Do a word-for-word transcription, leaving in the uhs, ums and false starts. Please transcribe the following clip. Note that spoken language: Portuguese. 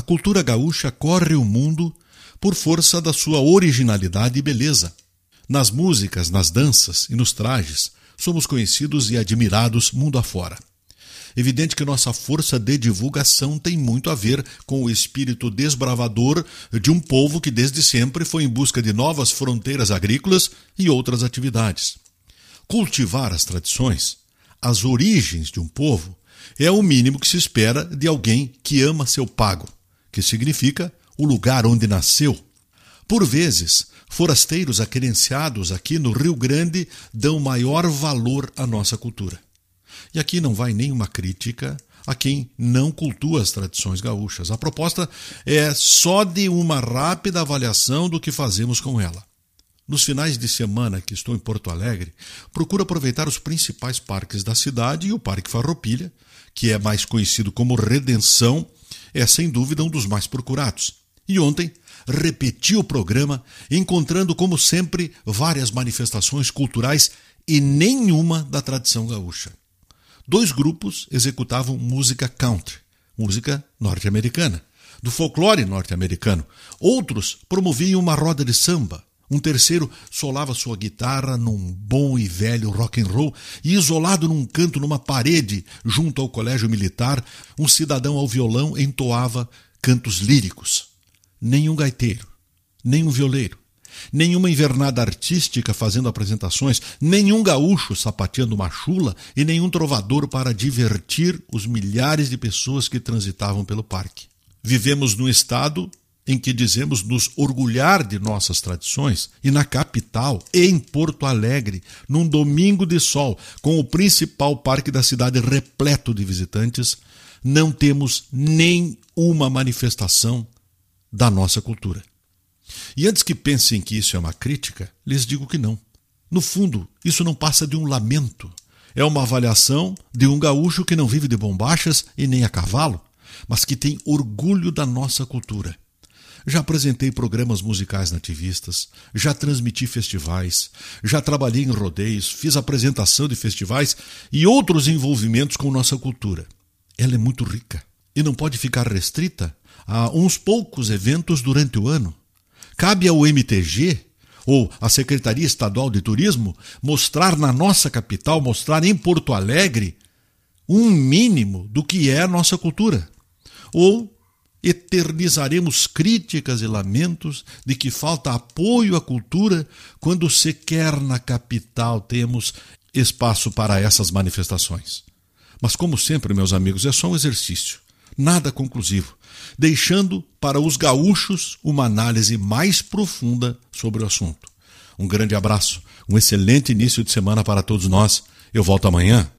cultura gaúcha corre o mundo por força da sua originalidade e beleza. Nas músicas, nas danças e nos trajes, somos conhecidos e admirados mundo afora. Evidente que nossa força de divulgação tem muito a ver com o espírito desbravador de um povo que desde sempre foi em busca de novas fronteiras agrícolas e outras atividades. Cultivar as tradições, as origens de um povo, é o mínimo que se espera de alguém que ama seu pago, que significa o lugar onde nasceu. Por vezes, forasteiros aquerenciados aqui no Rio Grande dão maior valor à nossa cultura. E aqui não vai nenhuma crítica a quem não cultua as tradições gaúchas. A proposta é só de uma rápida avaliação do que fazemos com ela. Nos finais de semana que estou em Porto Alegre, procuro aproveitar os principais parques da cidade e o Parque Farroupilha, que é mais conhecido como Redenção, é sem dúvida um dos mais procurados. E ontem repeti o programa, encontrando como sempre várias manifestações culturais e nenhuma da tradição gaúcha. Dois grupos executavam música country, música norte-americana, do folclore norte-americano. Outros promoviam uma roda de samba. Um terceiro solava sua guitarra num bom e velho rock and roll e, isolado num canto numa parede junto ao colégio militar, um cidadão ao violão entoava cantos líricos. Nenhum gaiteiro, nenhum violeiro, nenhuma invernada artística fazendo apresentações, nenhum gaúcho sapateando uma chula e nenhum trovador para divertir os milhares de pessoas que transitavam pelo parque. Vivemos num estado em que dizemos nos orgulhar de nossas tradições, e na capital, em Porto Alegre, num domingo de sol, com o principal parque da cidade repleto de visitantes, não temos nem uma manifestação da nossa cultura. E antes que pensem que isso é uma crítica, lhes digo que não. No fundo, isso não passa de um lamento. É uma avaliação de um gaúcho que não vive de bombachas e nem a cavalo, mas que tem orgulho da nossa cultura. Já apresentei programas musicais nativistas, já transmiti festivais, já trabalhei em rodeios, fiz apresentação de festivais e outros envolvimentos com nossa cultura. Ela é muito rica e não pode ficar restrita a uns poucos eventos durante o ano. Cabe ao M T G, ou à Secretaria Estadual de Turismo, mostrar na nossa capital, mostrar em Porto Alegre, um mínimo do que é a nossa cultura. Ou eternizaremos críticas e lamentos de que falta apoio à cultura quando sequer na capital temos espaço para essas manifestações. Mas como sempre, meus amigos, é só um exercício, nada conclusivo, deixando para os gaúchos uma análise mais profunda sobre o assunto. Um grande abraço, um excelente início de semana para todos nós. Eu volto amanhã.